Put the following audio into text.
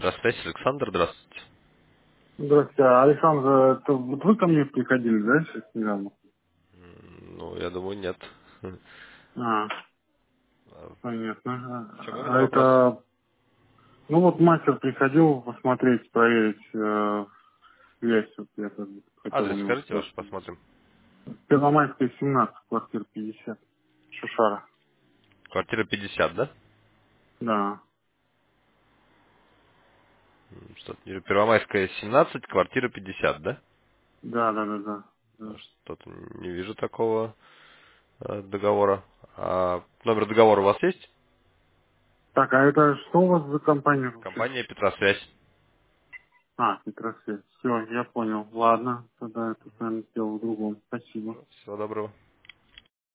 Здравствуйте, Александр, здравствуйте. Здравствуйте, Александр, это вот вы ко мне приходили, да, сейчас недавно? Ну, я думаю, нет. А, В понятно. чем именно А вопрос? это, ну вот мастер приходил посмотреть, проверить связь, вот я как бы хотел у Адрес него скажите ваш, спросить. посмотрим. Первомайская, 17, квартира 50, Шушара. Квартира 50, да? Да, Что-то Первомайская, 17, квартира 50, да? да. Что-то не вижу такого договора. А номер договора у вас есть? Так, а это что у вас за компания вообще? Компания Петросвязь. А, Петросвет. Все, я понял. Ладно, тогда это, наверное, дело в другом. Спасибо. Всего доброго.